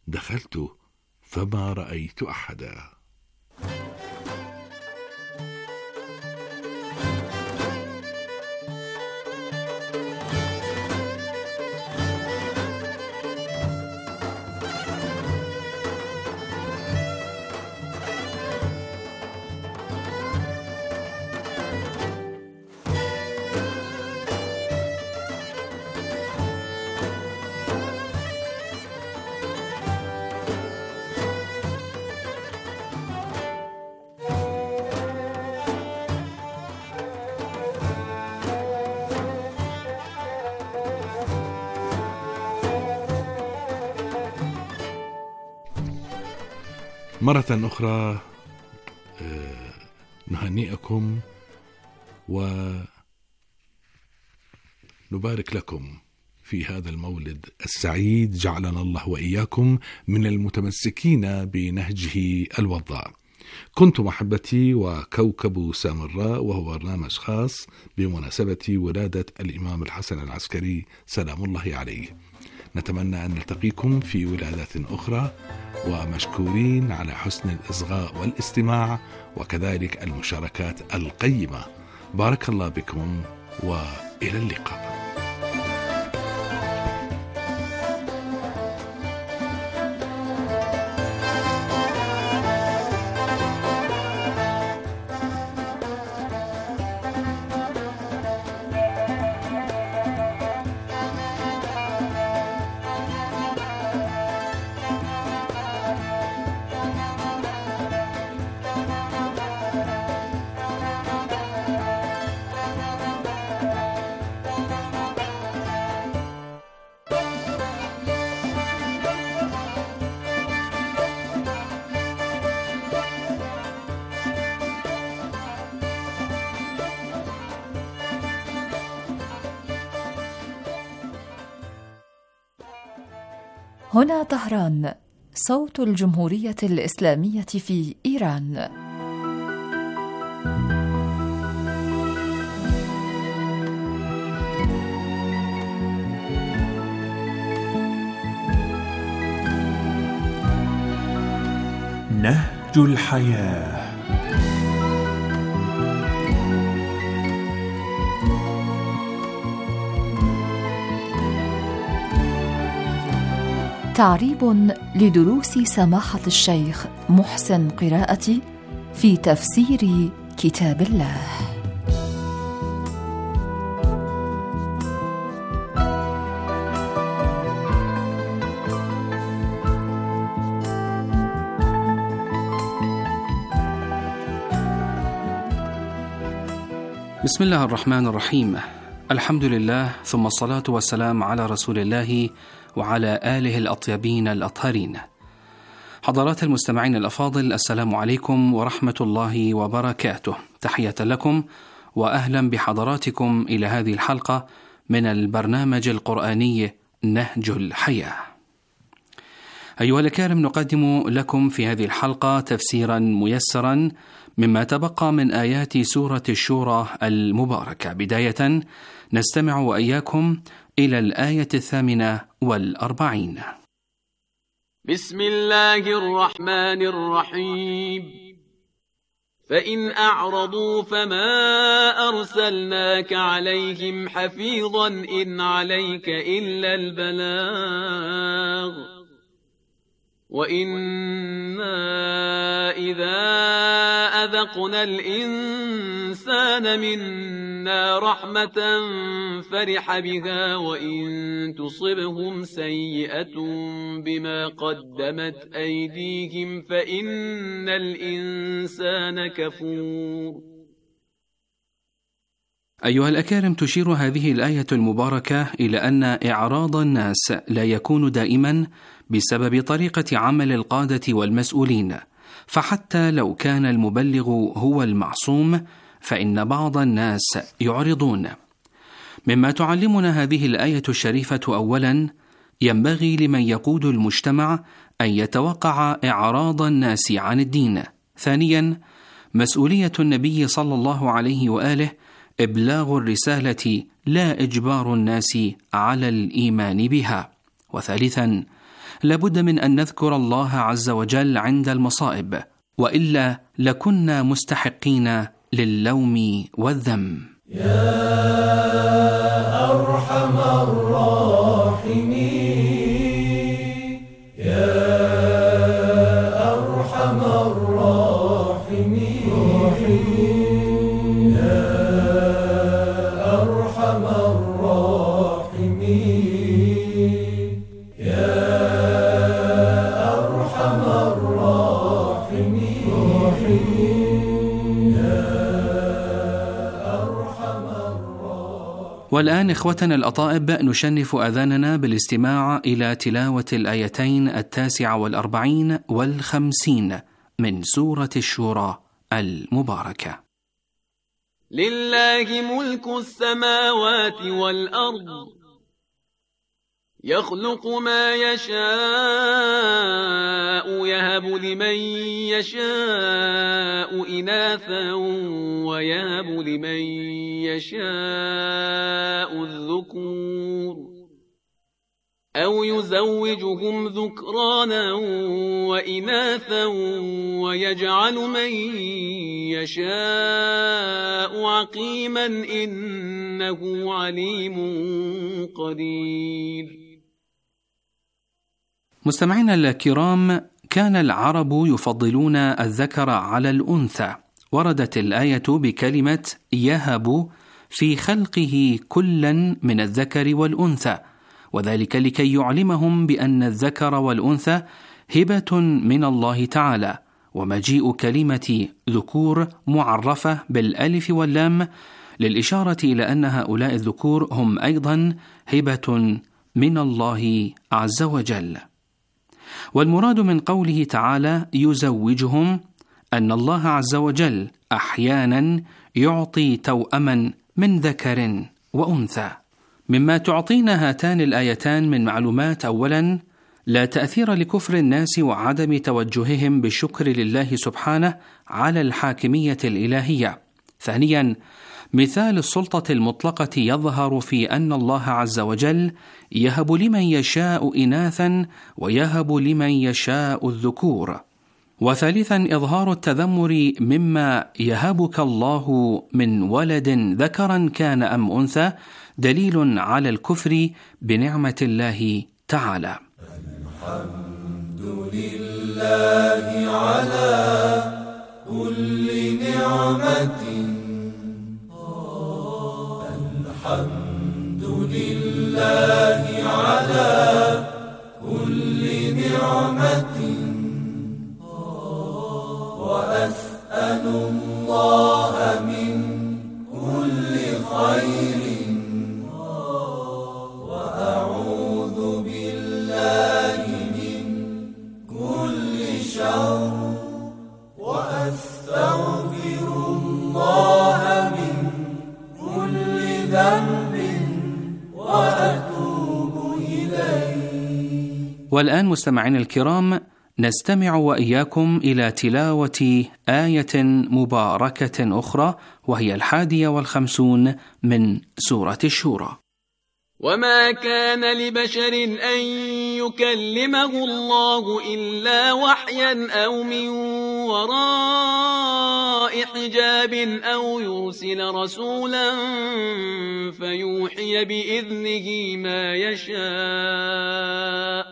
دخلت فما رأيت أحدا. مرة أخرى نهنئكم ونبارك لكم في هذا المولد السعيد. جعلنا الله وإياكم من المتمسكين بنهجه الوضاء. كنت محبتي وكوكب سامراء، وهو برنامج خاص بمناسبة ولادة الإمام الحسن العسكري سلام الله عليه. نتمنى أن نلتقيكم في ولادات أخرى، ومشكورين على حسن الإصغاء والاستماع وكذلك المشاركات القيمة. بارك الله بكم وإلى اللقاء. هنا طهران، صوت الجمهورية الإسلامية في إيران. نهج الحياة. تعريب لدروس سماحة الشيخ محسن قراءتي في تفسير كتاب الله. بسم الله الرحمن الرحيم. الحمد لله، ثم الصلاة والسلام على رسول الله وعلى آله الأطيبين الأطهرين. حضرات المستمعين الأفاضل، السلام عليكم ورحمة الله وبركاته. تحية لكم وأهلا بحضراتكم إلى هذه الحلقة من البرنامج القرآني نهج الحياة. أيها الكرام، نقدم لكم في هذه الحلقة تفسيرا ميسرا مما تبقى من آيات سورة الشورى المباركة. بداية نستمع وإياكم إلى الآية 48. بسم الله الرحمن الرحيم. فإن أعرضوا فما أرسلناك عليهم حفيظا إن عليك إلا البلاغ وإنا إذا أذقنا الإنسان منا رحمة فرح بها وإن تصبهم سيئة بما قدمت أيديهم فإن الإنسان كفور. أيها الأكارم، تشير هذه الآية المباركة إلى أن إعراض الناس لا يكون دائما بسبب طريقة عمل القادة والمسؤولين، فحتى لو كان المبلغ هو المعصوم فإن بعض الناس يعرضون. مما تعلمنا هذه الآية الشريفة: أولا، ينبغي لمن يقود المجتمع أن يتوقع إعراض الناس عن الدين. ثانيا، مسؤولية النبي صلى الله عليه وآله إبلاغ الرسالة لا إجبار الناس على الإيمان بها. وثالثا، لابد من أن نذكر الله عز وجل عند المصائب، وإلا لكنا مستحقين للوم والذم. يا أرحم الراحمين، يا أرحم الراحمين، يا أرحم الراحمين، يا أرحم الراحمين، يا أرحم الراحمين. والآن إخوتنا الأطائب نشنف آذاننا بالاستماع إلى تلاوة الآيتين 49 و50 من سورة الشورى المباركة. لله ملك السماوات والأرض يخلق ما يشاء يهب لمن يشاء إناثا ويهب لمن يشاء الذكور أو يزوجهم ذكرانا وإناثا ويجعل من يشاء عقيما إنه عليم قدير. مستمعينا الكرام، كان العرب يفضلون الذكر على الأنثى، وردت الآية بكلمة يهب في خلقه كلا من الذكر والأنثى، وذلك لكي يعلمهم بأن الذكر والأنثى هبة من الله تعالى، ومجيء كلمة ذكور معرفة بالألف واللام للإشارة إلى أن هؤلاء الذكور هم أيضا هبة من الله عز وجل. والمراد من قوله تعالى يزوجهم أن الله عز وجل أحيانا يعطي توأما من ذكر وأنثى. مما تعطينا هاتان الآيتان من معلومات: أولا، لا تأثير لكفر الناس وعدم توجههم بالشكر لله سبحانه على الحاكمية الإلهية. ثانيا، مثال السلطة المطلقة يظهر في أن الله عز وجل يهب لمن يشاء إناثا ويهب لمن يشاء الذكور. وثالثا، إظهار التذمر مما يهبك الله من ولد ذكرا كان أم أنثى دليل على الكفر بنعمة الله تعالى. الحمد لله على كل نعمة، الحمد لله على كل نعمة، وأسأل الله من كل خير، وأعوذ بالله من كل شر، وأستغفر الله من كل ذنب وأتوب إليه. والآن مستمعينا الكرام، نستمع وإياكم إلى تلاوة آية مباركة أخرى، وهي 51 من سورة الشورى. وما كان لبشر أن يكلمه الله إلا وحيا أو من وراء حجاب أو يرسل رسولا فيوحي بإذنه ما يشاء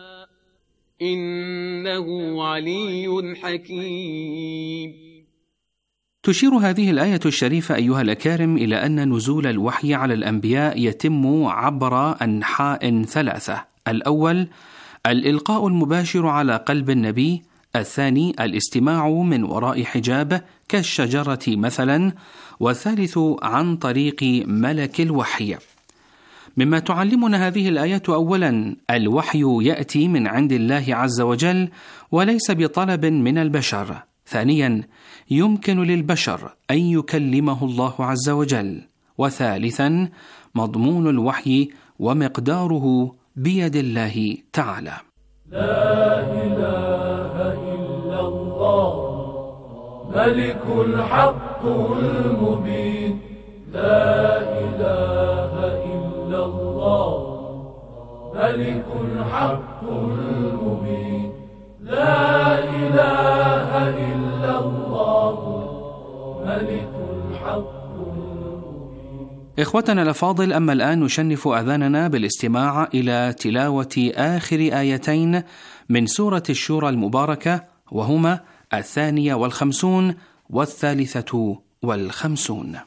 إنه علي حكيم. تشير هذه الآية الشريفة أيها الأكارم إلى أن نزول الوحي على الأنبياء يتم عبر أنحاء 3: الأول الإلقاء المباشر على قلب النبي، الثاني الاستماع من وراء حجاب كالشجرة مثلا، والثالث عن طريق ملك الوحي. مما تعلمنا هذه الآية: أولا الوحي يأتي من عند الله عز وجل وليس بطلب من البشر. ثانيا يمكن للبشر أن يكلمه الله عز وجل. وثالثا مضمون الوحي ومقداره بيد الله تعالى. لا إله إلا الله ملك الحق المبين، لا إله إلا الله ملك الحق المبين لا إله إلا الله ملك الحق المبين. إخوتنا الأفاضل، أما الآن نشنف آذاننا بالاستماع إلى تلاوة آخر آيتين من سورة الشورى المباركة، وهما 52 و53.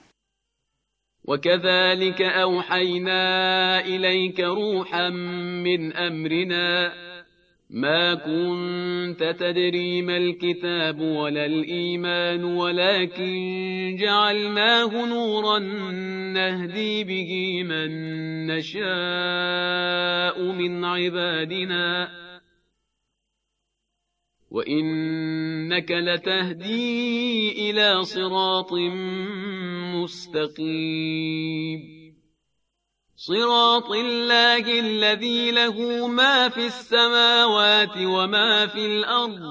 وكذلك أوحينا إليك روحا من أمرنا ما كنت تدري ما الكتاب ولا الإيمان ولكن جعلناه نورا نهدي به من نشاء من عبادنا وإنك لتهدي إلى صراط مستقيم صراط الله الذي له ما في السماوات وما في الأرض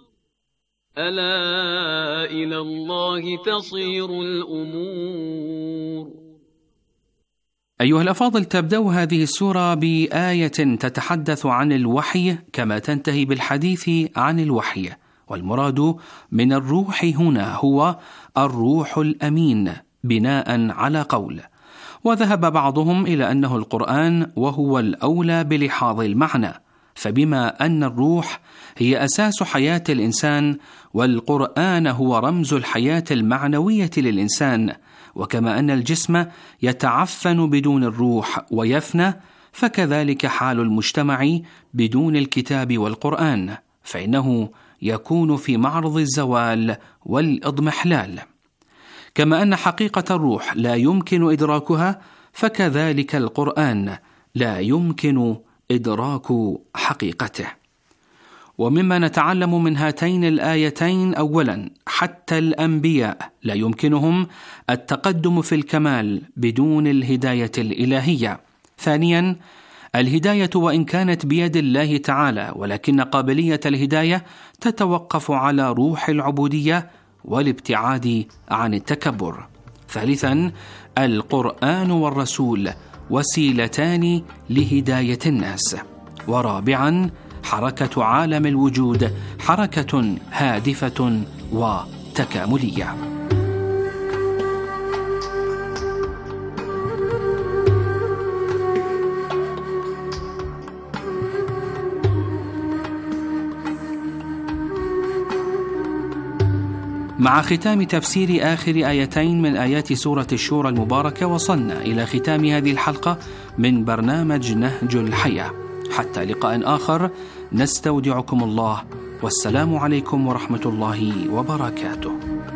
ألا إلى الله تصير الأمور. أيها الأفاضل، تبدأ هذه السورة بآية تتحدث عن الوحي كما تنتهي بالحديث عن الوحي، والمراد من الروح هنا هو الروح الأمين بناء على قول، وذهب بعضهم إلى أنه القرآن وهو الأولى بلحاظ المعنى، فبما أن الروح هي أساس حياة الإنسان والقرآن هو رمز الحياة المعنوية للإنسان، وكما أن الجسم يتعفن بدون الروح ويفنى، فكذلك حال المجتمع بدون الكتاب والقرآن، فإنه يكون في معرض الزوال والإضمحلال. كما أن حقيقة الروح لا يمكن إدراكها، فكذلك القرآن لا يمكن إدراك حقيقته. ومما نتعلم من هاتين الآيتين: أولا، حتى الأنبياء لا يمكنهم التقدم في الكمال بدون الهداية الإلهية. ثانيا، الهداية وإن كانت بيد الله تعالى، ولكن قابلية الهداية تتوقف على روح العبودية والابتعاد عن التكبر. ثالثا، القرآن والرسول وسيلتان لهداية الناس. ورابعا، حركة عالم الوجود حركة هادفة وتكاملية. مع ختام تفسير آخر آيتين من آيات سورة الشورى المباركة، وصلنا إلى ختام هذه الحلقة من برنامج نهج الحياة. حتى لقاء آخر، نستودعكم الله، والسلام عليكم ورحمة الله وبركاته.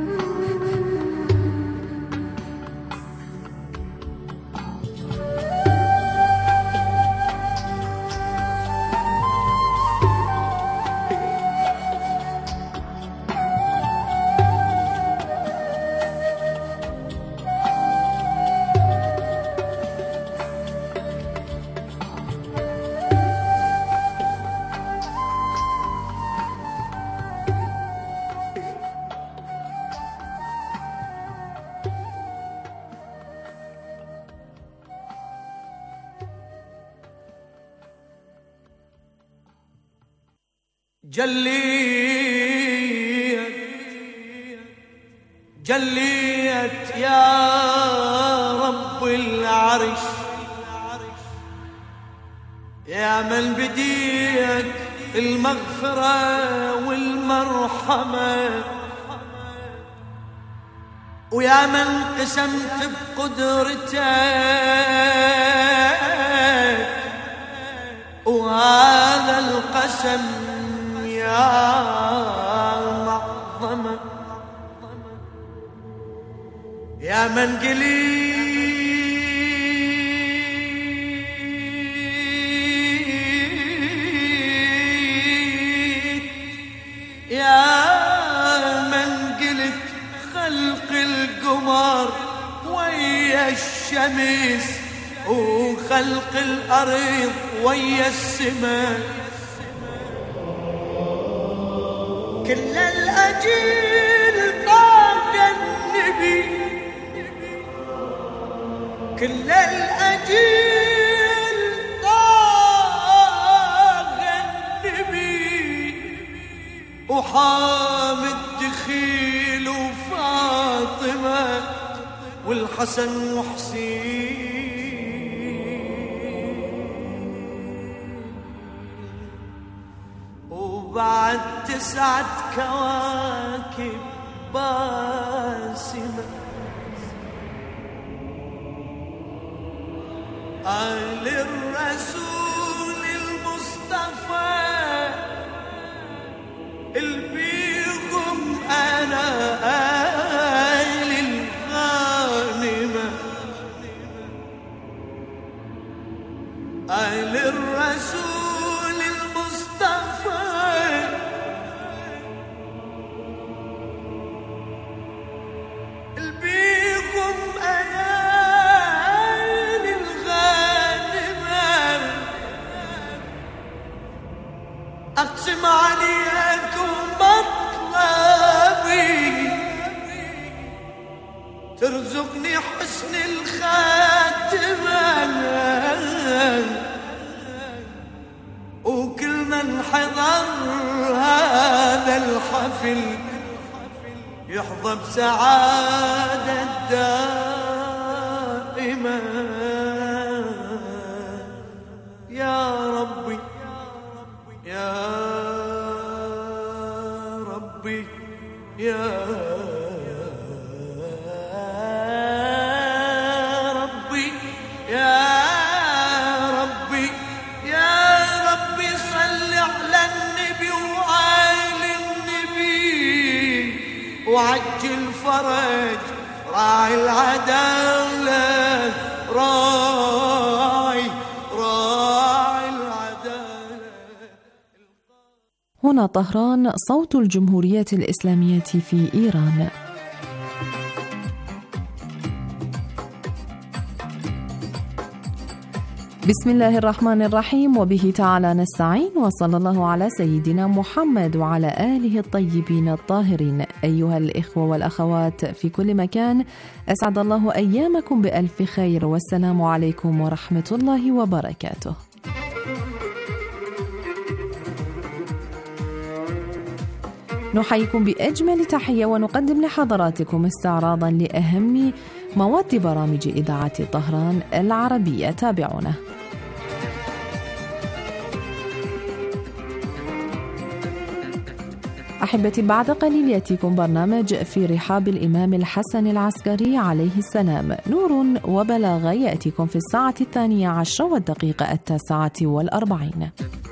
جليت يا رب العرش، يا من بديك المغفرة والمرحمة، ويا من قسمت بقدرتك، وهذا القسم يا معظمة، يا من قليل يا من قلت خلق القمر ويا الشمس، وخلق الأرض ويا السماء، كل الأجيال طاق النبي، كل الأجيال طاق وحامد دخيل وفاطمة والحسن وحسين، وبعد 9 كواكب باسمة آل الرسول المصطفى البيهم أنا آل الغانمة، آل الرسول المصطفى البيهم أنا آل الغانمة، أقسم عليكم مطلبي ترزقني حسن الخاتمة، وكل من حضر هذا الحفل يحظى بسعادة دائمة. يا ربي يا ربي يا ربي يا ربي يا ربي صل على النبي وآل النبي وعجل فرج راعي العدالة، راعي العدالة. هنا طهران، صوت الجمهورية الإسلامية في إيران. بسم الله الرحمن الرحيم، وبه تعالى نستعين، وصلى الله على سيدنا محمد وعلى آله الطيبين الطاهرين. أيها الإخوة والأخوات في كل مكان، أسعد الله أيامكم بألف خير، والسلام عليكم ورحمة الله وبركاته. نحييكم بأجمل تحية ونقدم لحضراتكم استعراضا لأهم مواد برامج إذاعة طهران العربية. تابعونا. أحبتي، بعد قليل يأتيكم برنامج في رحاب الإمام الحسن العسكري عليه السلام، نور وبلاغة، يأتيكم في 12:40.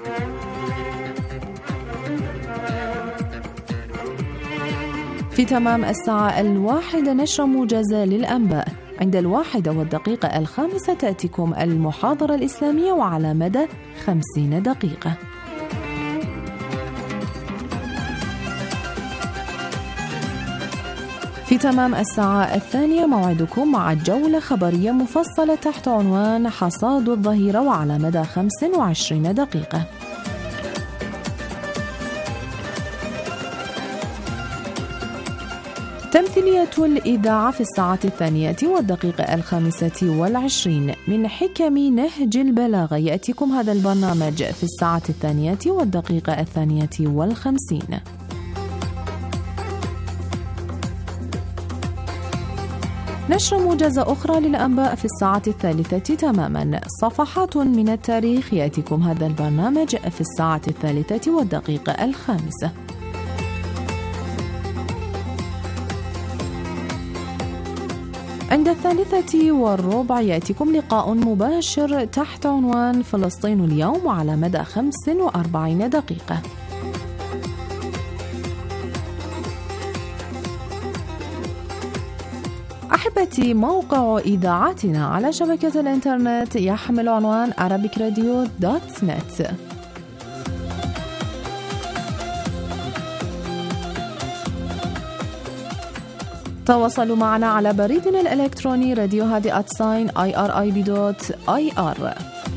في تمام 1:00 نشر موجزة للأنباء. عند 1:05 تأتيكم المحاضرة الإسلامية وعلى مدى 50 دقيقة. في تمام 2:00 موعدكم مع جولة خبرية مفصلة تحت عنوان حصاد الظهيرة وعلى مدى 25 دقيقة. تمثيلية الإذاعة في 2:25 من حكم نهج البلاغة. يأتيكم هذا البرنامج في 2:52. نشر موجزة أخرى للأنباء في 3:00 تماما. صفحات من التاريخ. يأتيكم هذا البرنامج في 3:05. عند 3:15 يأتيكم لقاء مباشر تحت عنوان فلسطين اليوم وعلى مدى 45 دقيقة. أحبتي، موقع إذاعتنا على شبكة الإنترنت يحمل عنوان arabicradio.net. تواصلوا معنا على بريدنا الإلكتروني radiohadi@irib.ir.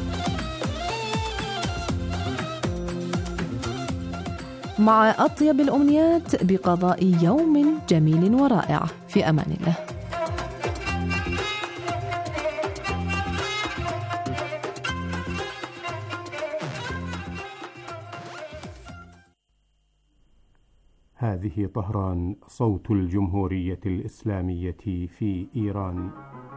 مع أطيب الأمنيات بقضاء يوم جميل ورائع. في أمان الله. هذه طهران، صوت الجمهورية الإسلامية في إيران.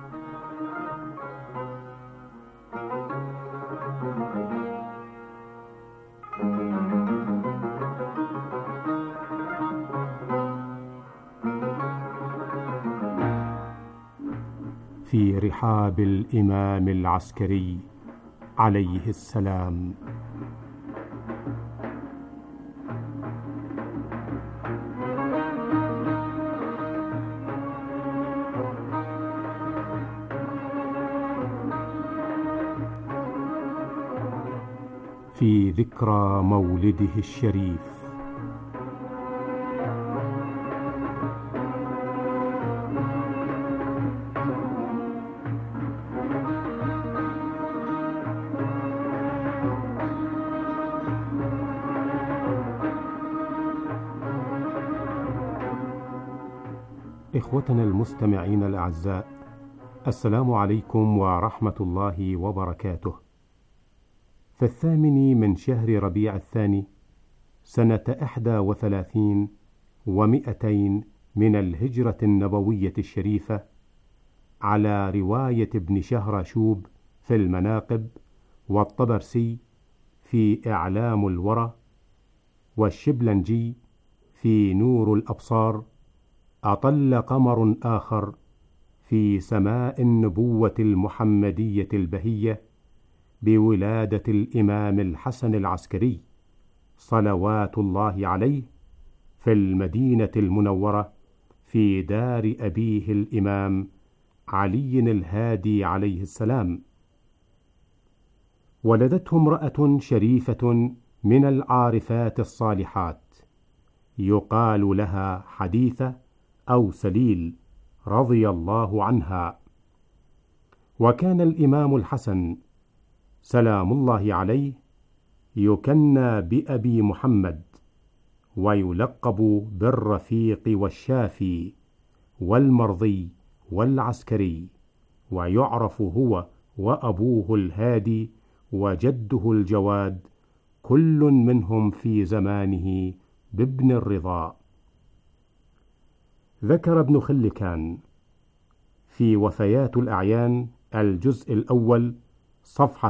في رحاب الإمام العسكري عليه السلام. في ذكرى مولده الشريف. إخوتنا المستمعين الأعزاء، السلام عليكم ورحمة الله وبركاته. في 8 من شهر ربيع الثاني سنة 31 و200 من الهجرة النبوية الشريفة، على رواية ابن شهرشوب في المناقب، والطبرسي في إعلام الورى، والشبلنجي في نور الأبصار، أطل قمر آخر في سماء النبوة المحمدية البهية بولادة الإمام الحسن العسكري صلوات الله عليه في المدينة المنورة في دار أبيه الإمام علي الهادي عليه السلام. ولدته امرأة شريفة من العارفات الصالحات، يقال لها حديثة أو سليل رضي الله عنها. وكان الإمام الحسن سلام الله عليه يكنى بأبي محمد، ويلقب بالرفيق والشافي والمرضي والعسكري، ويعرف هو وأبوه الهادي وجده الجواد كل منهم في زمانه بابن الرضا. ذكر ابن خلكان في وفيات الأعيان الجزء الأول صفحة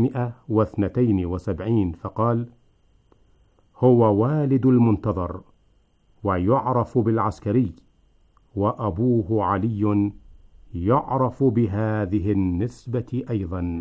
372 فقال: هو والد المنتظر، ويعرف بالعسكري، وأبوه علي يعرف بهذه النسبة أيضا.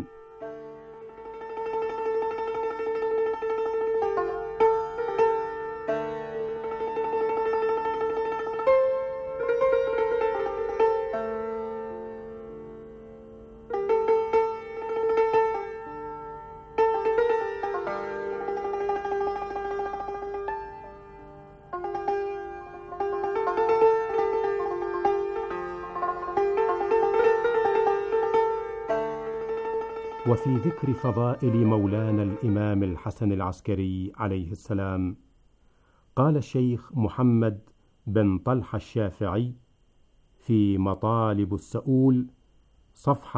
وفي ذكر فضائل مولانا الإمام الحسن العسكري عليه السلام، قال الشيخ محمد بن طلحة الشافعي في مطالب السؤول صفحة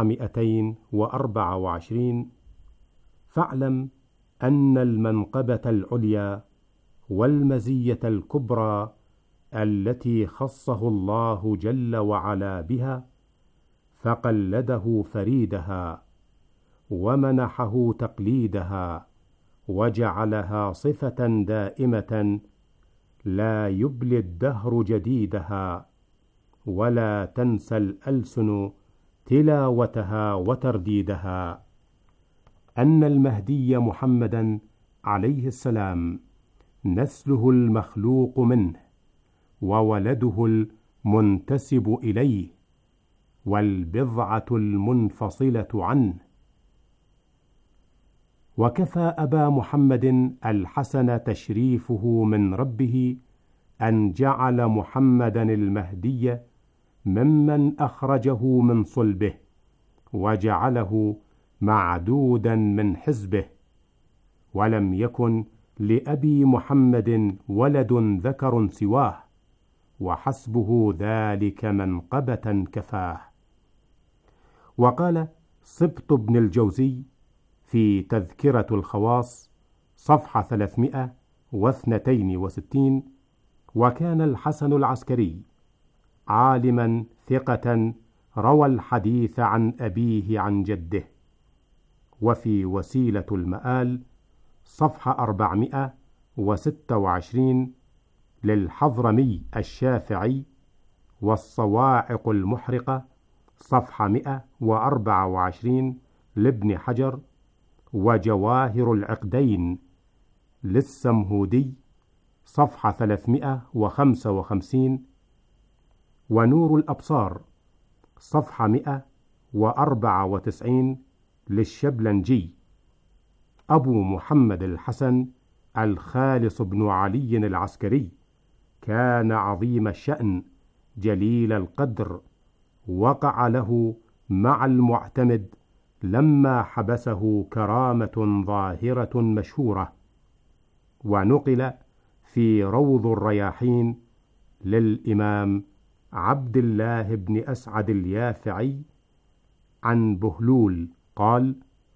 224: فاعلم أن المنقبة العليا والمزية الكبرى التي خصه الله جل وعلا بها، فقلده فريدها ومنحه تقليدها، وجعلها صفة دائمة لا يبلي الدهر جديدها، ولا تنسى الألسن تلاوتها وترديدها. أن المهدي محمدا عليه السلام نسله المخلوق منه، وولده المنتسب إليه، والبضعة المنفصلة عنه. وكفى أبا محمد الحسن تشريفه من ربه أن جعل محمدا المهدي ممن أخرجه من صلبه، وجعله معدودا من حزبه، ولم يكن لأبي محمد ولد ذكر سواه، وحسبه ذلك منقبة كفاه. وقال سبط بن الجوزي في تذكرة الخواص صفحة 362: وكان الحسن العسكري عالما ثقة روى الحديث عن أبيه عن جده. وفي وسيلة المآل صفحة 426 للحضرمي الشافعي، والصواعق المحرقة صفحة 124 لابن حجر، وجواهر العقدين للسمهودي صفحة 355، ونور الأبصار صفحة 194 للشبلنجي. أبو محمد الحسن الخالص بن علي العسكري كان عظيم الشأن جليل القدر، وقع له مع المعتمد لما حبسه كرامة ظاهرة مشهورة. ونقل في روض الرياحين للإمام عبد الله بن أسعد اليافعي عن بهلول قال: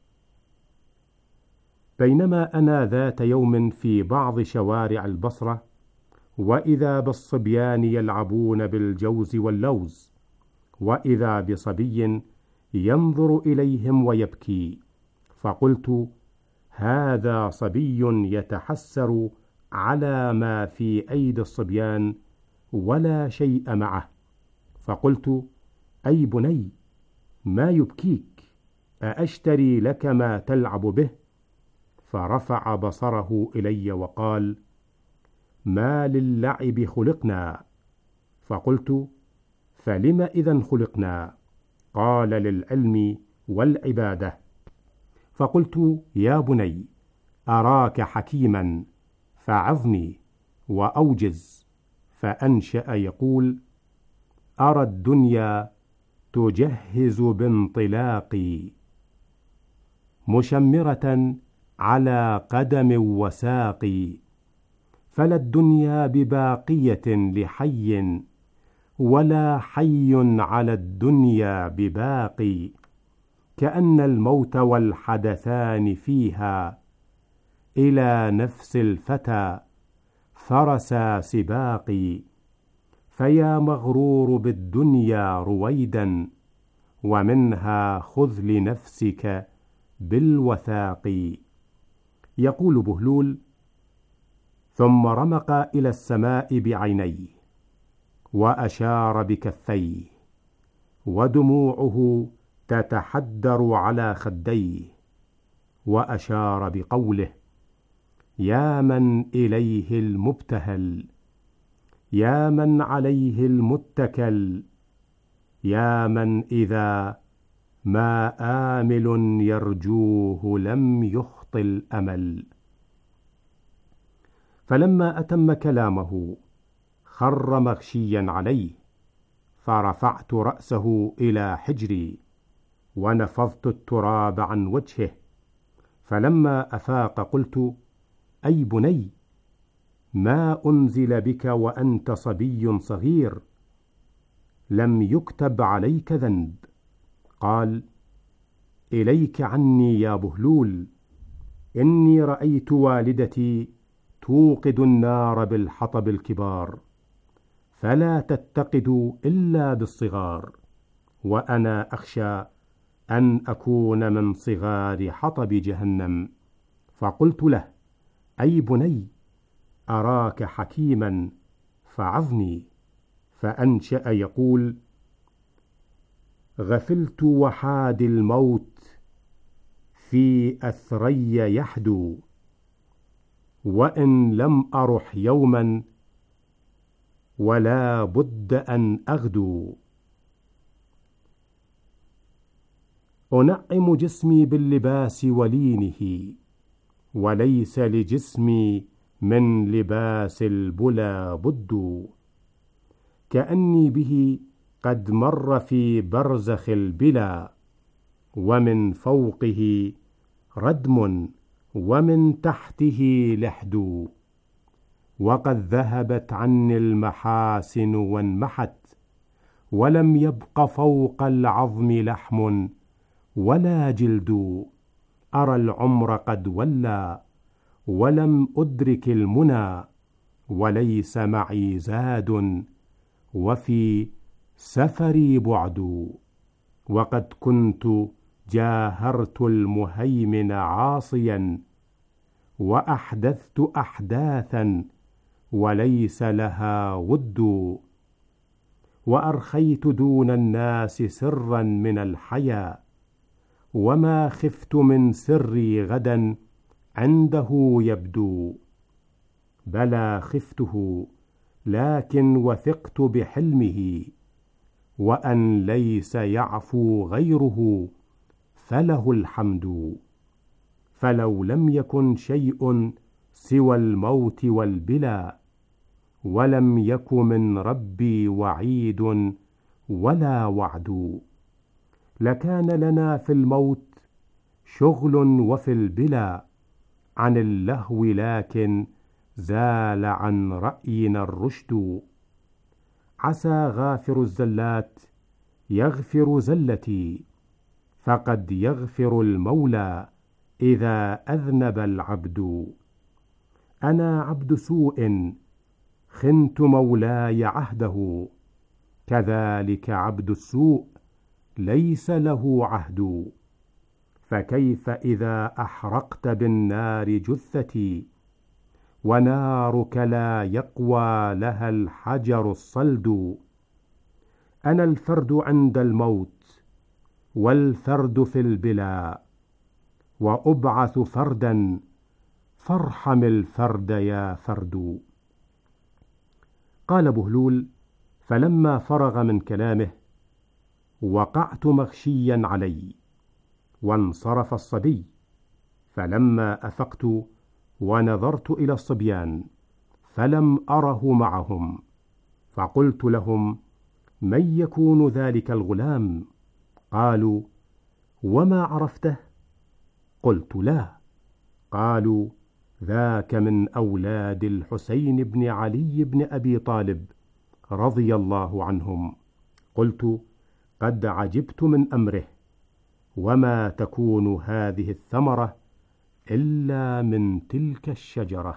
بينما أنا ذات يوم في بعض شوارع البصرة، وإذا بالصبيان يلعبون بالجوز واللوز، وإذا بصبي ينظر إليهم ويبكي، فقلت: هذا صبي يتحسر على ما في أيدي الصبيان ولا شيء معه. فقلت: أي بني، ما يبكيك؟ أأشتري لك ما تلعب به؟ فرفع بصره إلي وقال: ما للعب خلقنا. فقلت: فلم إذن خلقنا؟ قال: للعلم والعبادة. فقلت: يا بني، أراك حكيما فعظني وأوجز. فأنشأ يقول: أرى الدنيا تجهز بانطلاقي، مشمرة على قدم وساقي، فلا الدنيا بباقية لحي، ولا حي على الدنيا بباقي، كأن الموت والحدثان فيها إلى نفس الفتى فرسا سباقي. فيا مغرور بالدنيا رويدا، ومنها خذ لنفسك بالوثاق. يقول بهلول: ثم رمق إلى السماء بعينيه، وأشار بكفيه، ودموعه تتحدر على خديه، وأشار بقوله: يا من إليه المبتهل، يا من عليه المتكل، يا من إذا ما آمل يرجوه لم يخط الأمل. فلما أتم كلامه خر مغشيا عليه، فرفعت رأسه إلى حجري، ونفضت التراب عن وجهه. فلما أفاق قلت: أي بني، ما أنزل بك وأنت صبي صغير، لم يكتب عليك ذنب؟ قال: إليك عني يا بهلول، إني رأيت والدتي توقد النار بالحطب الكبار، فلا تتقدوا إلا بالصغار، وأنا أخشى أن أكون من صغار حطب جهنم. فقلت له: أي بني، أراك حكيما فعظني. فأنشأ يقول: غفلت وحاد الموت في أثري يحدو، وإن لم أرح يوما ولا بد أن أغدو. أنعم جسمي باللباس ولينه، وليس لجسمي من لباس البلا بد، كأني به قد مر في برزخ البلا، ومن فوقه ردم ومن تحته لحد، وقد ذهبت عني المحاسن وانمحت، ولم يبق فوق العظم لحم ولا جلد. أرى العمر قد ولى، ولم أدرك المنى، وليس معي زاد، وفي سفري بعد. وقد كنت جاهرت المهيمن عاصيا، وأحدثت أحداثا وليس لها ود. وأرخيت دون الناس سرا من الحيا، وما خفت من سري غدا عنده يبدو. بلى خفته، لكن وثقت بحلمه، وأن ليس يعفو غيره فله الحمد. فلو لم يكن شيء سوى الموت والبلا، ولم يك من ربي وعيد ولا وعد، لكان لنا في الموت شغل وفي البلا عن اللهو، لكن زال عن رأينا الرشد. عسى غافر الزلات يغفر زلتي، فقد يغفر المولى إذا أذنب العبد. أنا عبد سوء خنت مولاي عهده، كذلك عبد السوء ليس له عهد. فكيف إذا أحرقت بالنار جثتي، ونارك لا يقوى لها الحجر الصلد. أنا الفرد عند الموت، والفرد في البلا، وأبعث فردا، فارحم الفرد يا فرد. قال بهلول فلما فرغ من كلامه: وقعت مغشيا علي. وانصرف الصبي، فلما أفقت ونظرت إلى الصبيان فلم أره معهم، فقلت لهم: من يكون ذلك الغلام؟ قالوا: وما عرفته؟ قلت: لا. قالوا: ذاك من أولاد الحسين بن علي بن أبي طالب رضي الله عنهم. قلت: قد عجبت من أمره، وما تكون هذه الثمرة إلا من تلك الشجرة.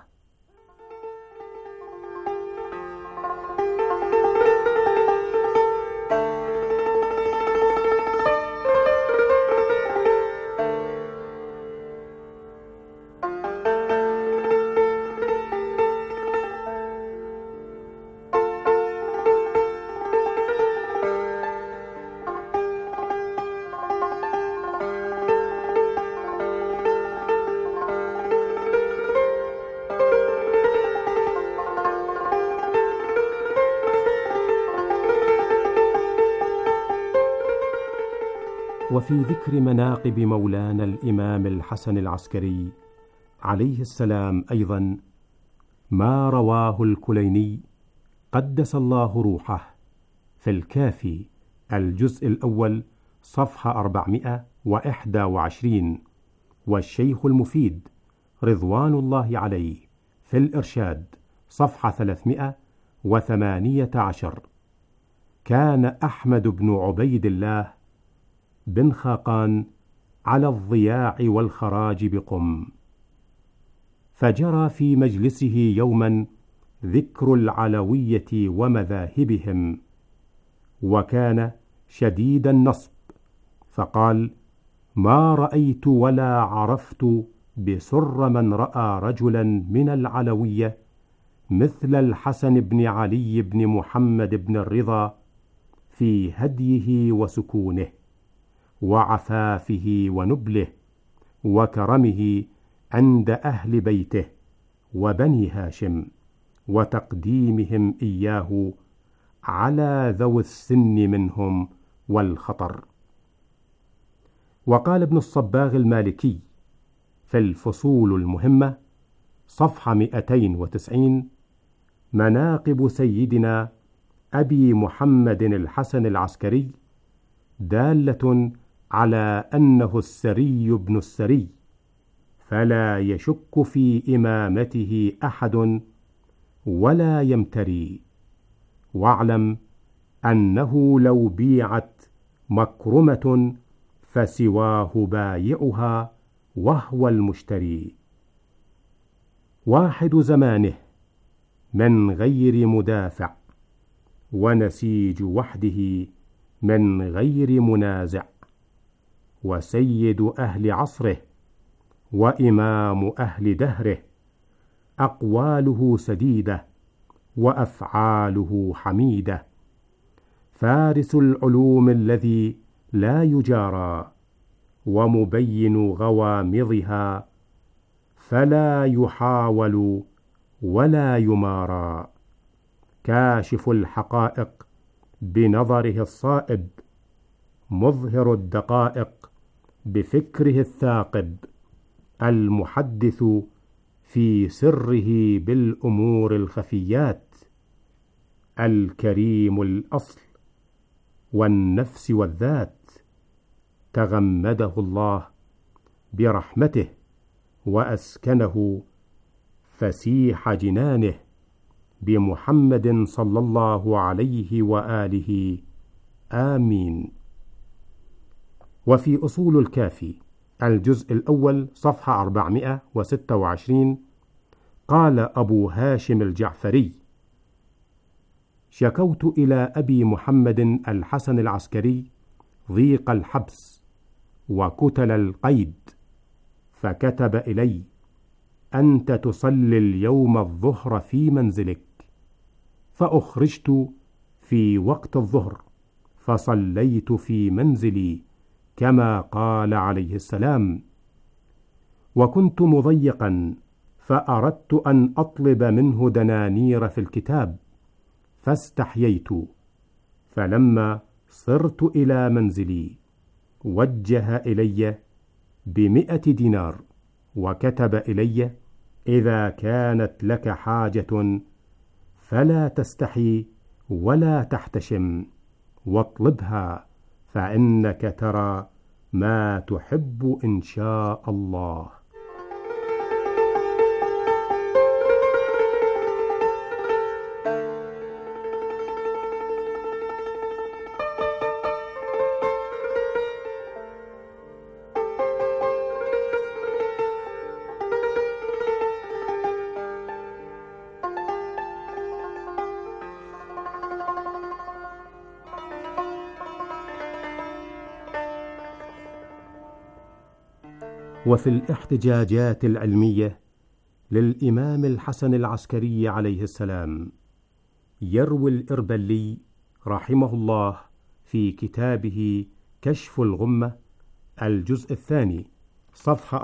وفي ذكر مناقب مولانا الإمام الحسن العسكري عليه السلام أيضا ما رواه الكليني قدس الله روحه في الكافي الجزء الأول صفحة 421، والشيخ المفيد رضوان الله عليه في الإرشاد صفحة 318. كان أحمد بن عبيد الله بن خاقان على الضياع والخراج بقم، فجرى في مجلسه يوما ذكر العلوية ومذاهبهم، وكان شديد النصب، فقال: ما رأيت ولا عرفت بسر من رأى رجلا من العلوية مثل الحسن بن علي بن محمد بن الرضا في هديه وسكونه وعفافه ونبله وكرمه عند أهل بيته وبني هاشم، وتقديمهم إياه على ذوي السن منهم والخطر. وقال ابن الصباغ المالكي في الفصول المهمة صفحة 290: مناقب سيدنا أبي محمد الحسن العسكري دالة على أنه السري ابن السري، فلا يشك في إمامته أحد ولا يمتري. واعلم أنه لو بيعت مكرمة فسواه بايعها وهو المشتري. واحد زمانه من غير مدافع، ونسيج وحده من غير منازع، وسيد أهل عصره وإمام أهل دهره، أقواله سديدة وأفعاله حميدة، فارس العلوم الذي لا يجارى، ومبين غوامضها فلا يحاول ولا يمارى، كاشف الحقائق بنظره الصائب، مظهر الدقائق بفكره الثاقب، المحدث في سره بالأمور الخفيات، الكريم الأصل والنفس والذات، تغمده الله برحمته وأسكنه فسيح جنانه، بمحمد صلى الله عليه وآله، آمين. وفي أصول الكافي الجزء الأول صفحة 426 قال أبو هاشم الجعفري: شكوت إلى أبي محمد الحسن العسكري ضيق الحبس وكتل القيد، فكتب إلي: أنت تصلي اليوم الظهر في منزلك. فأخرجت في وقت الظهر فصليت في منزلي كما قال عليه السلام، وكنت مضيقا فأردت أن أطلب منه دنانير في الكتاب، فاستحييت، فلما صرت إلى منزلي وجه إلي ب100 دينار، وكتب إلي: إذا كانت لك حاجة فلا تستحي ولا تحتشم، واطلبها، فإنك ترى ما تحب إن شاء الله. وفي الاحتجاجات العلمية للإمام الحسن العسكري عليه السلام، يروي الإربلي رحمه الله في كتابه كشف الغمة الجزء الثاني صفحة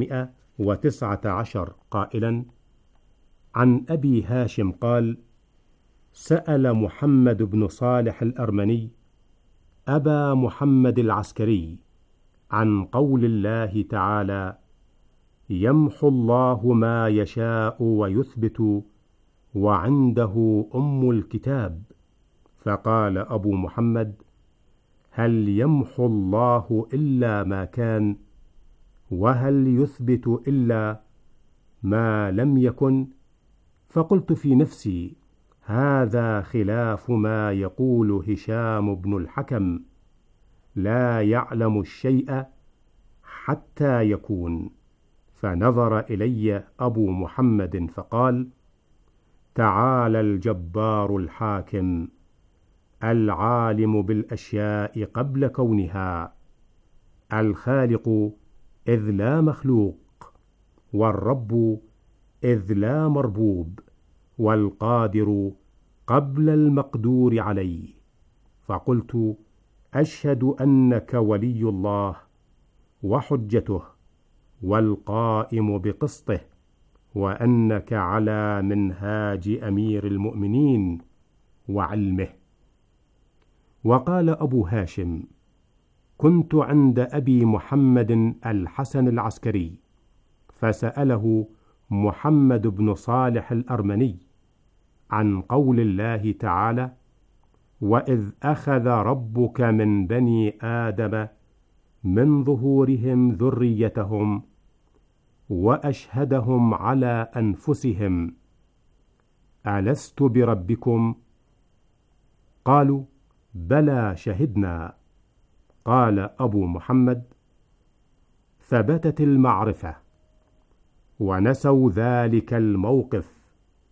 419 قائلا: عن أبي هاشم قال: سأل محمد بن صالح الأرمني أبا محمد العسكري عن قول الله تعالى: يمحو الله ما يشاء ويثبت وعنده أم الكتاب، فقال أبو محمد: هل يمحو الله إلا ما كان، وهل يثبت إلا ما لم يكن؟ فقلت في نفسي: هذا خلاف ما يقول هشام بن الحكم، لا يعلم الشيء حتى يكون. فنظر إلي أبو محمد فقال: تعالى الجبار الحاكم العالم بالأشياء قبل كونها، الخالق إذ لا مخلوق، والرب إذ لا مربوب، والقادر قبل المقدور عليه. فقلت: أشهد أنك ولي الله وحجته والقائم بقسطه، وأنك على منهاج أمير المؤمنين وعلمه. وقال أبو هاشم: كنت عند أبي محمد الحسن العسكري، فسأله محمد بن صالح الأرمني عن قول الله تعالى: وإذ أخذ ربك من بني آدم من ظهورهم ذريتهم وأشهدهم على أنفسهم ألست بربكم؟ قالوا: بلى شهدنا. قال أبو محمد: ثبتت المعرفة، ونسوا ذلك الموقف،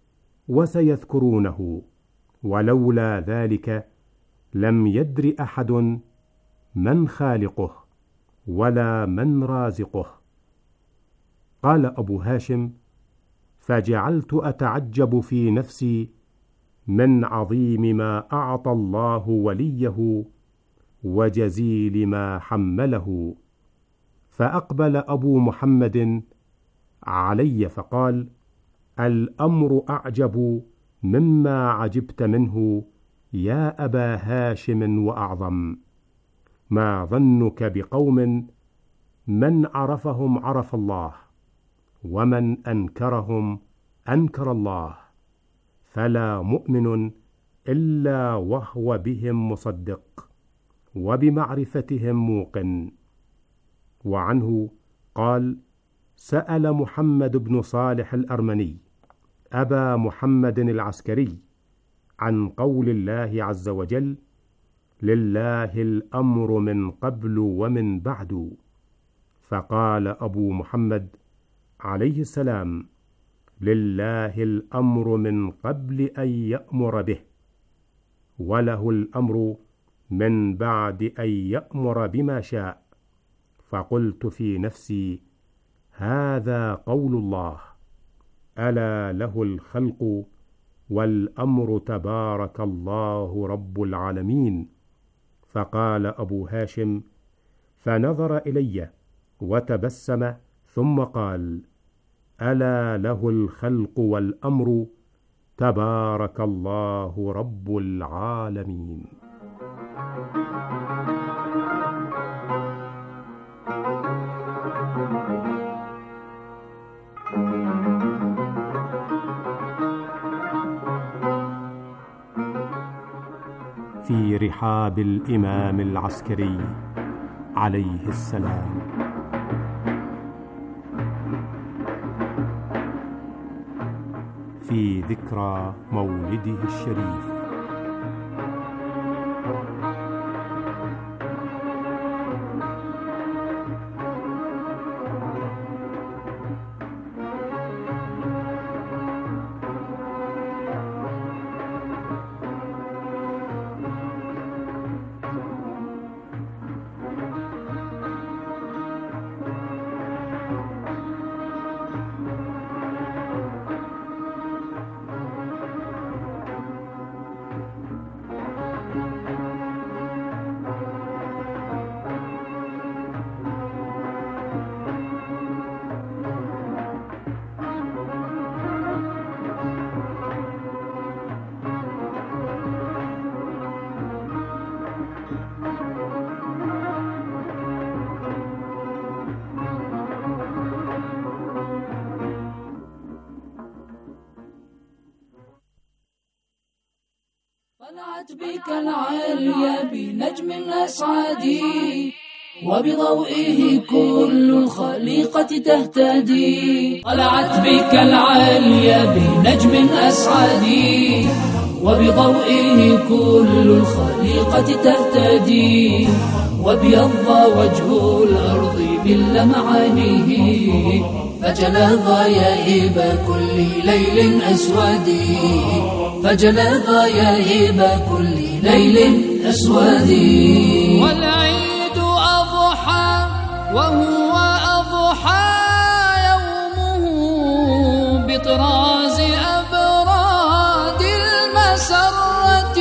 وسيذكرونه، ولولا ذلك لم يدر أحد من خالقه ولا من رازقه. قال أبو هاشم: فجعلت أتعجب في نفسي من عظيم ما أعطى الله وليه وجزيل ما حمله. فأقبل أبو محمد علي فقال: الأمر أعجب مما عجبت منه يا أبا هاشم وأعظم. ما ظنك بقوم من عرفهم عرف الله، ومن أنكرهم أنكر الله، فلا مؤمن إلا وهو بهم مصدق، وبمعرفتهم موقن. وعنه قال: سأل محمد بن صالح الأرمني أبا محمد العسكري عن قول الله عز وجل: لله الأمر من قبل ومن بعد. فقال أبو محمد عليه السلام: لله الأمر من قبل أن يأمر به، وله الأمر من بعد أن يأمر بما شاء. فقلت في نفسي: هذا قول الله، ألا له الخلق والأمر تبارك الله رب العالمين. فقال أبو هاشم: فنظر إلي وتبسم ثم قال: ألا له الخلق والأمر تبارك الله رب العالمين. في رحاب الإمام العسكري عليه السلام. في ذكرى مولده الشريف. طلعت بك العليا بنجم أسعدي، وبضوئه كل الخليقة تهتدي. طلعت بك العليا بنجم أسعدي، وبضوئه كل الخليقة تهتدي. وابيض وجه الأرض باللمعانه، فجلى غيائب كل ليل أسود، فجلى غيائب كل ليل أسود. والعيد أضحى وهو أضحى يومه بطراز أبراد المسرة،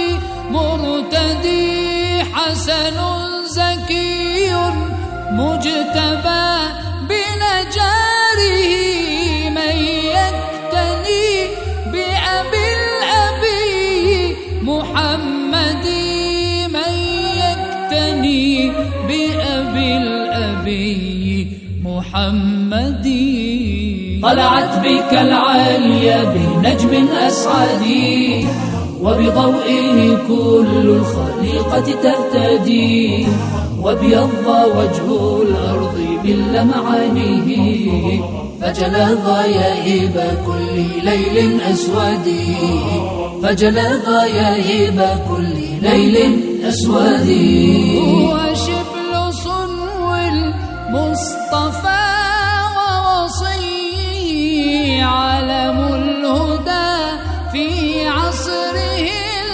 مرتدي حسن زكي مجتبى بنجاره، من يقتني بأبي الأبي محمد، من يقتني بأبي الأبي محمد. طلعت بك العليا بنجم أسعدي، وبضوئه كل الخليقة تهتدي. وابيض وجه الأرض باللمعانه، فجلى غيائب كل ليل أسود، فجلى غيائب كل ليل أسود. هو شبل صنو المصطفى ووصي، علم الهدى في عصره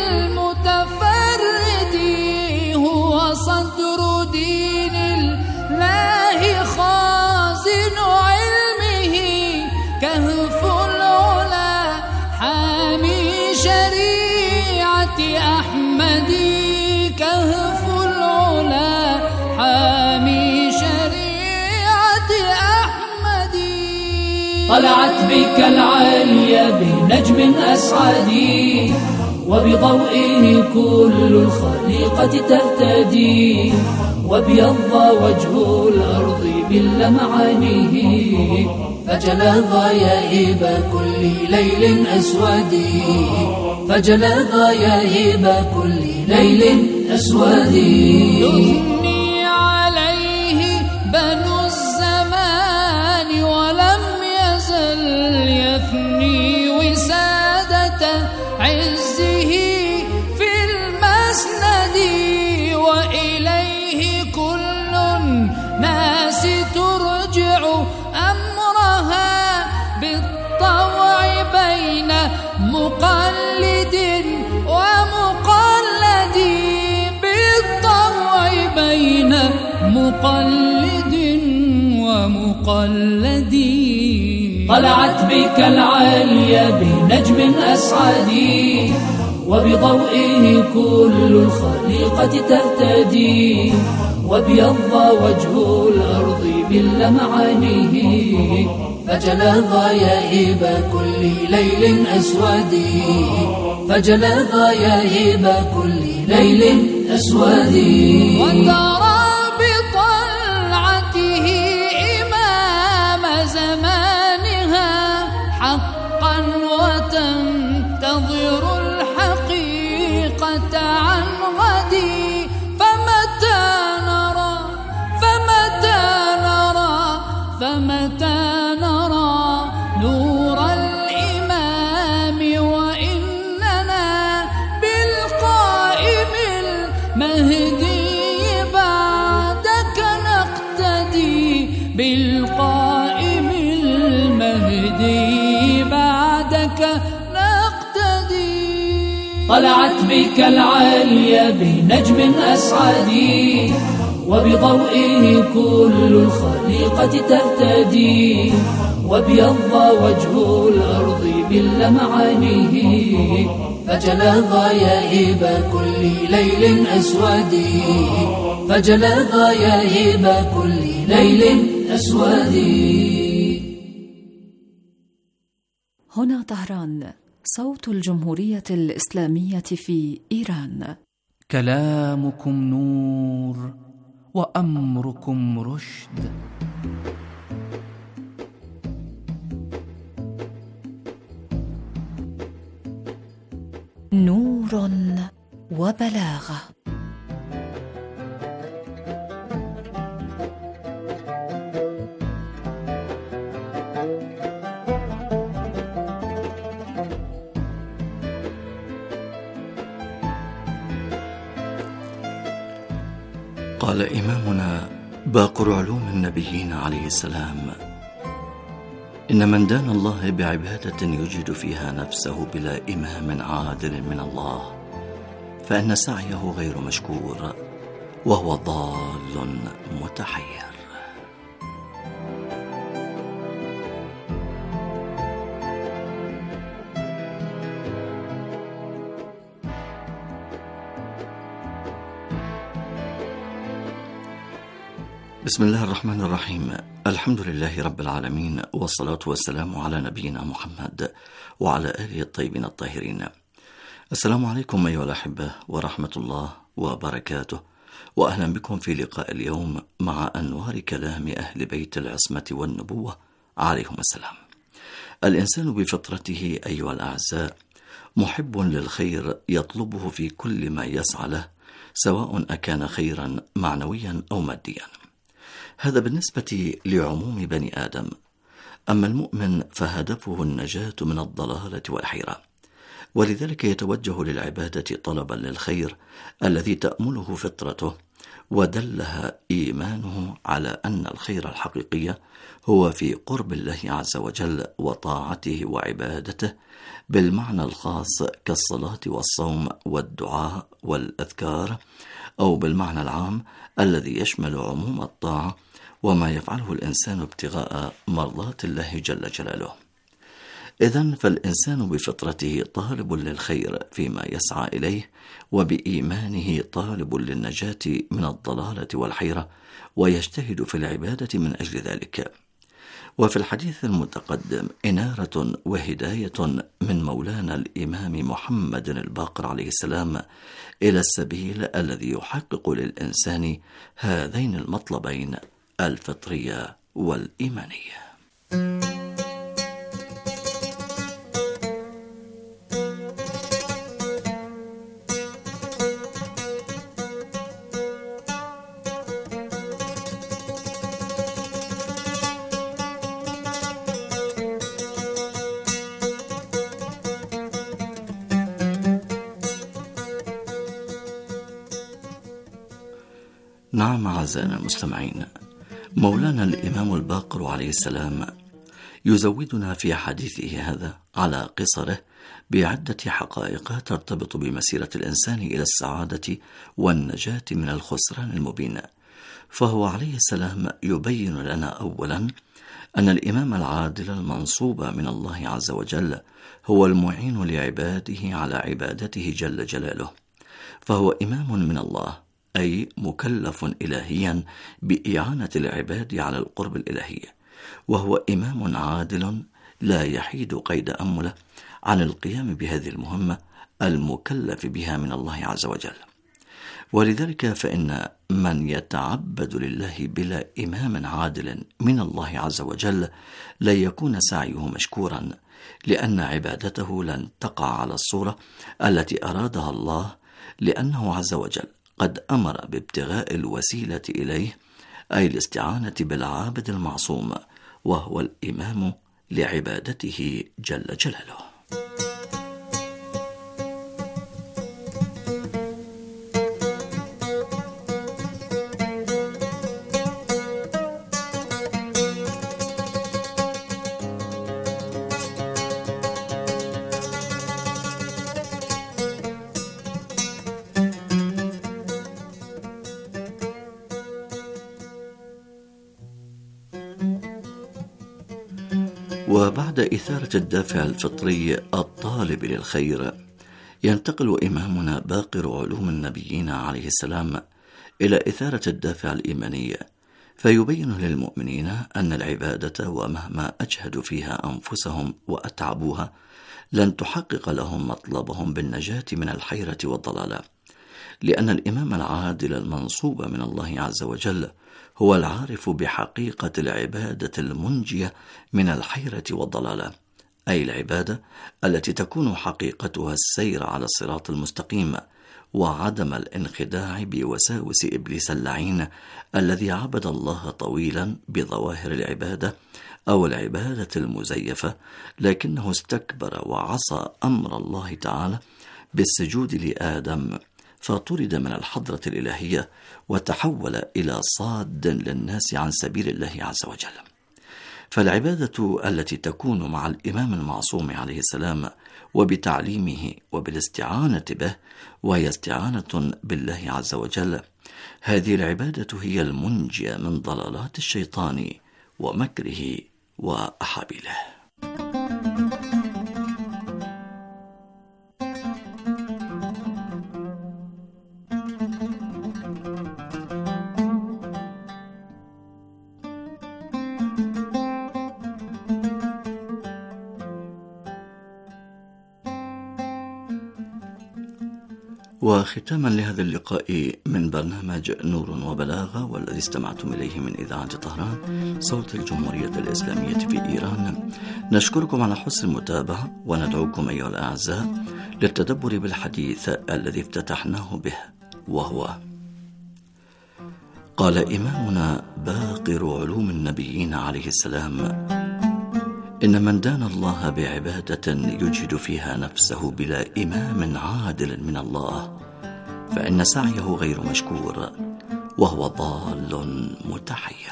المتفرد هو صدر دين الله خازن علمه كهف العلا حامي شريعة أحمد كهف العلا حامي شريعة أحمد طلعت بك العالية بنجم أسعدي وبضوئه كل الخليقة تهتدي وابيض وجه الأرض باللمعانه فجلى غياهب كل ليل أسود فجلى غياهب كل ليل أسود يثني عليه بنو الزمان ولم يزل يفني وسادة عزه في المسند وإليه كل الناس ترجع أمرها بالطوع بين مقلد ومقلد بالطوع بين مقلد ومقلد طلعت بك العالية بنجم أسعدي وبضوئه كل الخليقة تهتدي وابيض وجه الأرض باللمعانه فجلى غياهب كل ليل أسود فجلى غياهب كل ليل أسود وترى بطلعته إمام زمانها حقا وتنتظر الحقيقة عن غدي فمتى نرى نور الإمام وإننا بالقائم المهدي بعدك نقتدي بالقائم المهدي بعدك نقتدي طلعت بك العالية بنجم أسعدي وبضوئه كل الخليقة تهتدي وابيض وجه الأرض باللمعانه فجلى غياهب كل ليل أسود فجلى غياهب كل ليل أسود. هنا طهران، صوت الجمهورية الإسلامية في إيران. كلامكم نور وأمركم رشد. نور وبلاغة. قال إمامنا باقر علوم النبيين عليه السلام: إن من دان الله بعبادة يجد فيها نفسه بلا إمام عادل من الله فإن سعيه غير مشكور وهو ضال متحير. بسم الله الرحمن الرحيم. الحمد لله رب العالمين، والصلاة والسلام على نبينا محمد وعلى آله الطيبين الطاهرين. السلام عليكم أيها الأحبة ورحمة الله وبركاته، وأهلا بكم في لقاء اليوم مع أنوار كلام أهل بيت العصمة والنبوة عليهم السلام. الإنسان بفطرته أيها الأعزاء محب للخير يطلبه في كل ما يسعى له، سواء أكان خيرا معنويا أو ماديا. هذا بالنسبة لعموم بني آدم. أما المؤمن فهدفه النجاة من الضلالة والحيرة، ولذلك يتوجه للعبادة طلبا للخير الذي تأمله فطرته، ودلها إيمانه على أن الخير الحقيقي هو في قرب الله عز وجل وطاعته وعبادته بالمعنى الخاص كالصلاة والصوم والدعاء والأذكار، أو بالمعنى العام الذي يشمل عموم الطاعة وما يفعله الإنسان ابتغاء مرضات الله جل جلاله. إذن فالإنسان بفطرته طالب للخير فيما يسعى إليه، وبإيمانه طالب للنجاة من الضلالة والحيرة، ويجتهد في العبادة من أجل ذلك. وفي الحديث المتقدم إنارة وهداية من مولانا الإمام محمد الباقر عليه السلام إلى السبيل الذي يحقق للإنسان هذين المطلبين الفطرية والإيمانية. نعم أعزائنا المستمعين، مولانا الإمام الباقر عليه السلام يزودنا في حديثه هذا على قصره بعدة حقائق ترتبط بمسيرة الإنسان إلى السعادة والنجاة من الخسران المبين. فهو عليه السلام يبين لنا أولا أن الإمام العادل المنصوب من الله عز وجل هو المعين لعباده على عبادته جل جلاله، فهو إمام من الله، أي مكلف إلهيا بإعانة العباد على القرب الإلهي، وهو إمام عادل لا يحيد قيد أنملة عن القيام بهذه المهمة المكلف بها من الله عز وجل. ولذلك فإن من يتعبد لله بلا إمام عادل من الله عز وجل لن يكون سعيه مشكورا، لأن عبادته لن تقع على الصورة التي أرادها الله، لأنه عز وجل قد أمر بابتغاء الوسيلة إليه، أي الاستعانة بالعابد المعصوم، وهو الإمام لعبادته جل جلاله. وبعد إثارة الدافع الفطري الطالب للخير، ينتقل إمامنا باقر علوم النبيين عليه السلام إلى إثارة الدافع الإيماني، فيبين للمؤمنين أن العبادة ومهما أجهدوا فيها أنفسهم وأتعبوها لن تحقق لهم مطلبهم بالنجاة من الحيرة والضلالة، لأن الإمام العادل المنصوب من الله عز وجل هو العارف بحقيقة العبادة المنجية من الحيرة والضلالة، أي العبادة التي تكون حقيقتها السير على الصراط المستقيم، وعدم الانخداع بوساوس إبليس اللعين الذي عبد الله طويلا بظواهر العبادة أو العبادة المزيفة، لكنه استكبر وعصى أمر الله تعالى بالسجود لآدم، فطرد من الحضرة الإلهية وتحول إلى صاد للناس عن سبيل الله عز وجل. فالعبادة التي تكون مع الإمام المعصوم عليه السلام وبتعليمه وبالاستعانة به، وهي استعانة بالله عز وجل، هذه العبادة هي المنجية من ضلالات الشيطان ومكره وأحابيله. وختاما لهذا اللقاء من برنامج نور وبلاغة، والذي استمعتم إليه من إذاعة طهران صوت الجمهورية الإسلامية في إيران، نشكركم على حسن المتابعة، وندعوكم أيها الأعزاء للتدبر بالحديث الذي افتتحناه به، وهو: قال إمامنا باقر علوم النبيين عليه السلام: إن من دان الله بعبادة يجهد فيها نفسه بلا إمام عادل من الله، فإن سعيه غير مشكور، وهو ضال متحير.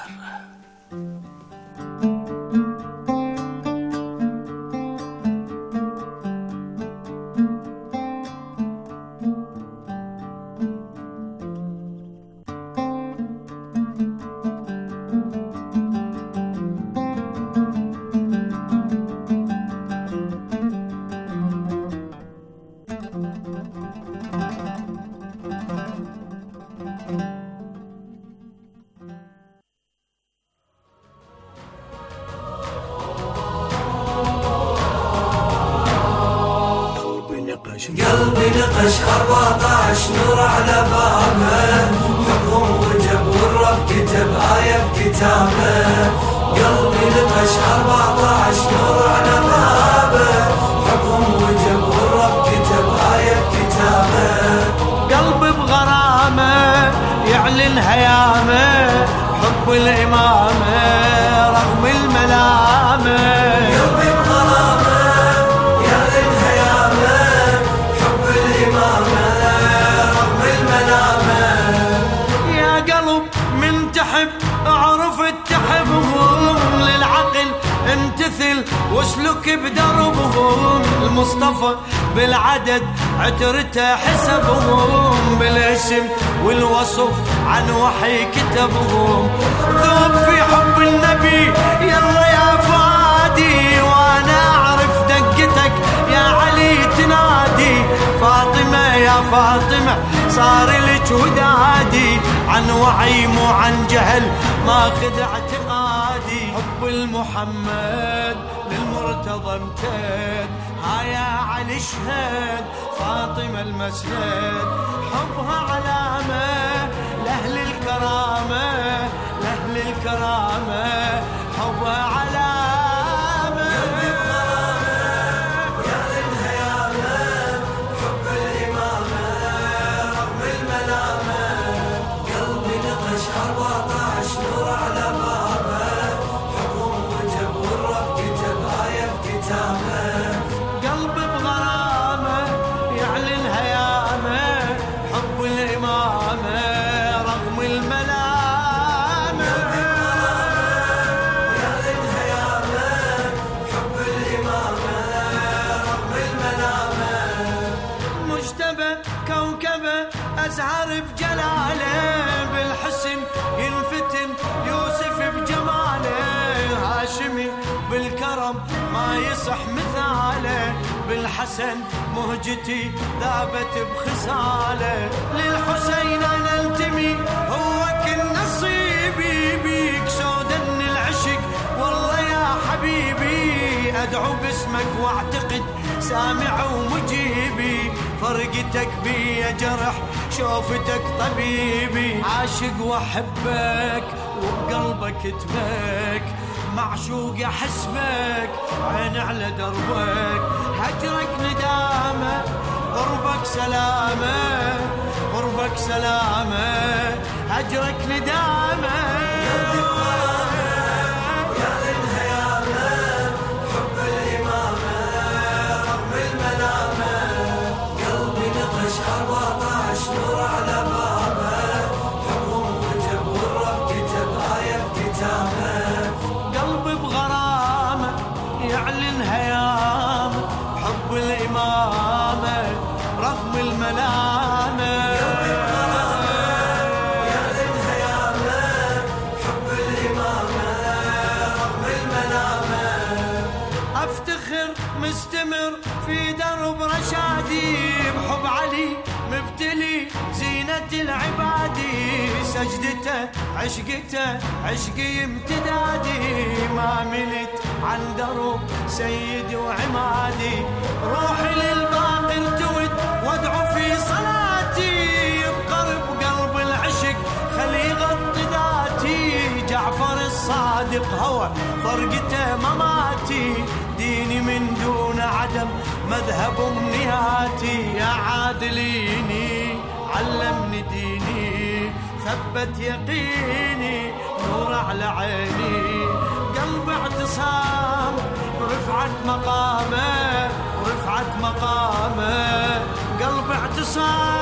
قلبي نقش 14 نور على بابه، حبهم وجب والرب كتب آية بكتابه. قلبي نقش 14 نور على بابه، حبهم وجب والرب كتب آية بكتابه. قلبي بغرامه يعلن هيامه، حب الإمامة رغم الملامة. قلبي بغرامه يعلن هيامه، حب الإمامة رغم الملامة. يا قلب من تحب اعرف تحبهم، للعقل امتثل واسلك بدربهم. المصطفى بالعدد عترته حسبهم، بالاسم والوصف عن وحي كتبهم. ذوب في حب النبي يلا يا فادي، وانا اعرف دقتك يا علي تنادي. فاطمة يا فاطمة صار لك ودادي، عن وعي مو عن جهل ماخذ اعتقادي. حب المحمد للمرتضى امتد، هيا علي اشهد فاطمة المسند. حبها علامة لأهل الكرامة، لأهل الكرامة حبها علامة. يعلن هيامه، حب الإمامة رغم الملامة. قلبي نقش 14 نور على بابه، حبهم وجب والرب كتب آية بكتابه. قلبي بغرامه يعلن هيامه، حب الإمامة رغم الملامة. يعلن هيامه، حب الإمامة رغم الملامة. مجتبى كوكبه أزهر بجلاله، بالحسن ينفتن يوسف بجماله. هاشمي بالكرم ما يصح مثاله، بالحسن مهجتي ذابت بخساله. للحسين أنا انتمي هو كل نصيبي، بيك سودن العشق والله يا حبيبي. أدعو باسمك واعتقد سامع ومجيبي، فرقتك بي جرح شوفتك طبيبي. عاشق واحبك وبقلبك تبك، معشوق احسبك عين على دربك. هجرك ندامه قربك سلامه، قربك سلامه هجرك ندامه. يعلن هيامه، حب الإمامة رغم الملامة. قلبي نقش 14 نور على بابه، حبهم وجب والرب كتب آية بكتابه. قلبي بغرامه يعلن هيامه، حب الإمامة رغم الملامة. قلبي بغرامه يعلن هيامه، حب الإمامة رغم الملامة. أفتخر مستمر في درب رشادي، بحب علي مبتلي زينة العبادي. سجدته عشقته عشقي امتدادي، ما ملت عن درب سيدي وعمادي. روحي للباقي ارتود وادعو في صلاتي، بقرب قلب العشق خلي يغطي ذاتي. جعفر الصادق هو فرقته مماتي، ديني من دون عدم مذهب امنياتي. يا عادليني علمني ديني، ثبت يقيني نور على عيني. قلب اعتصام رفعت مقامه، رفعت مقامه. قلب اعتصام